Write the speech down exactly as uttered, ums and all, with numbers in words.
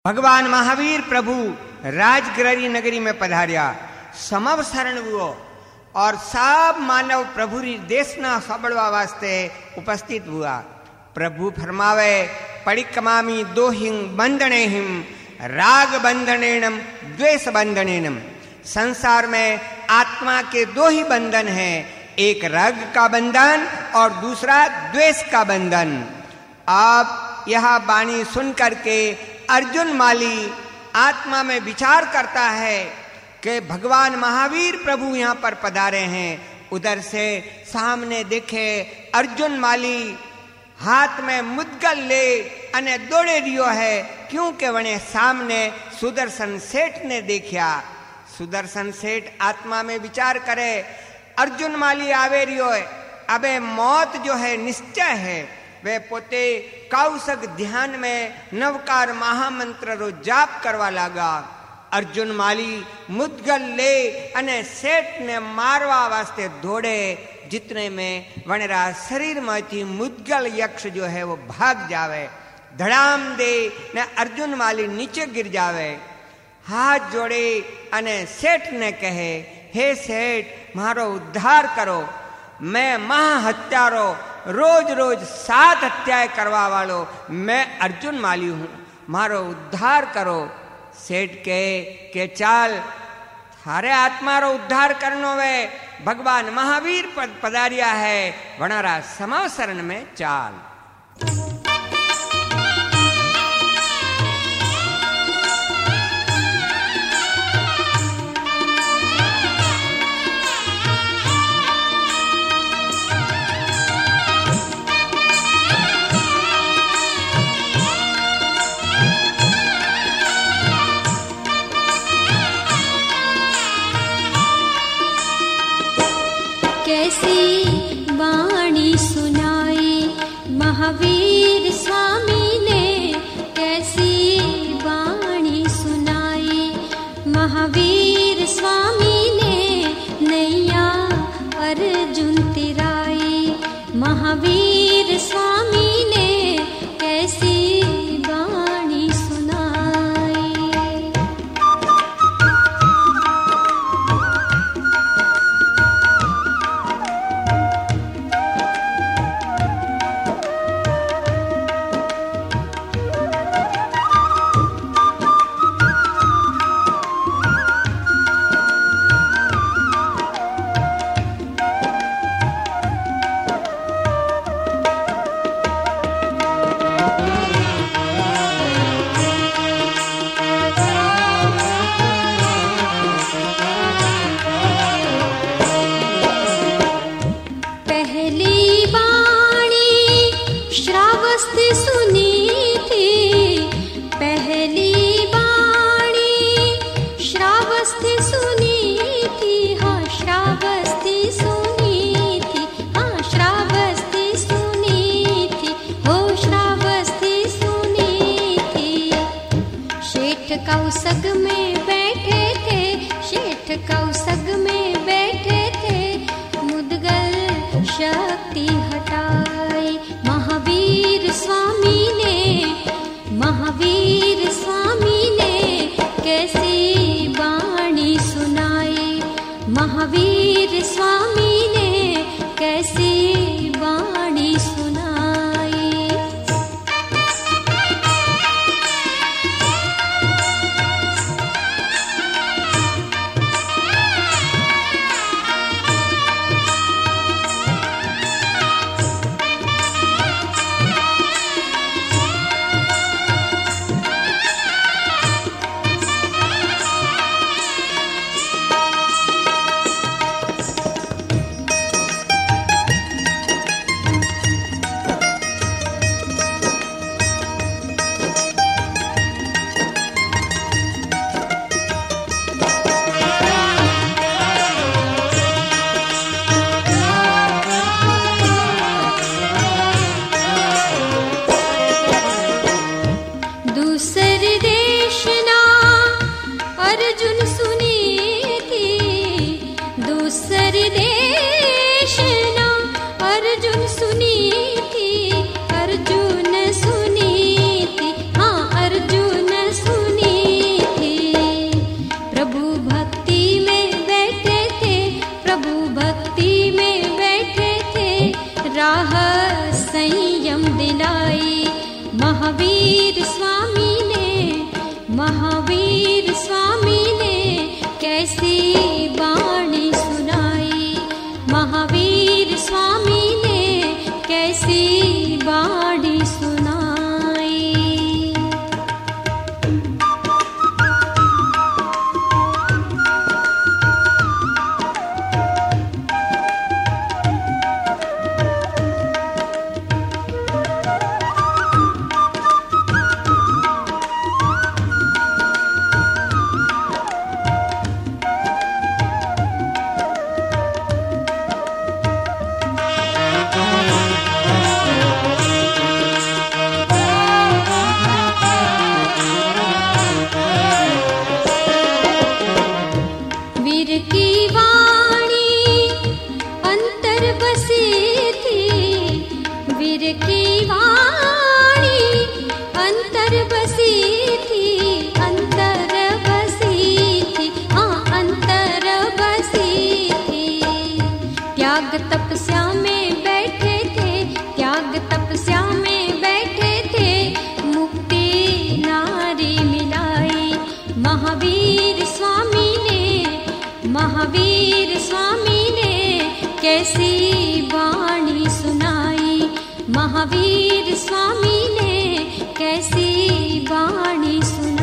भगवान महावीर प्रभु राजगिरी नगरी में पधार्या, समव शरण हुओ और सब मानव प्रभु री देशना साबड़वा वास्ते उपस्थित हुआ। प्रभु फरमावे, परिकमामी दोहिं बंधनेहिम राग बंधनेनम द्वेष बंधनेनम। संसार में आत्मा के दो ही बंधन हैं, एक राग का बंधन और दूसरा द्वेष का बंधन। आप यह वाणी सुन करके अर्जुन माली आत्मा में विचार करता है कि भगवान महावीर प्रभु यहाँ पर पधारे हैं। उधर से सामने देखे अर्जुन माली हाथ में मुद्गल ले अने दौड़े रियो है, क्योंकि वने सामने सुदर्शन सेठ ने देखा। सुदर्शन सेठ आत्मा में विचार करे, अर्जुन माली आवे रियो है, अबे मौत जो है निश्चय है। वे पोते कौशक ध्यान में नवकार महामंत्र रो जाप करवा लगा। अर्जुन माली मुद्गल ले अने सेठ ने मारवा वास्ते दौड़े, जितने में वनरा शरीर में मुद्गल यक्ष जो है वो भाग जावे। धड़ाम दे ने अर्जुन माली नीचे गिर जावे। हाथ जोड़े अने सेठ ने कहे, हे सेठ मारो उद्धार करो, मैं महाहत्यारो रोज रोज सात हत्याएं करवा वालो मैं अर्जुन माली हूं, मारो उद्धार करो। सेठ कहे के चाल थारे आत्मा रो उद्धार करनो वे, भगवान महावीर पद पधारिया है, वनारा समाव शरण में चाल। महावीर स्वामी ने कैसी वाणी सुनाई, महावीर स्वामी ने नैया अर्जुन तिराई, महावीर स्वामी ने कैसी वाणी सुनाई। कौसग में बैठे थे, शेठ कौसग में बैठे थे, मुद्गल शक्ति हटाई महावीर स्वामी ने, महावीर स्वामी ने कैसी वाणी सुनाई, महावीर स्वामी ने कैसी वाणी सुनाई। महावीर स्वामी ने महावीर स्वामी ने कैसी वाणी सुनाई, महावीर स्वामी ने कैसी वाणी सुनाई।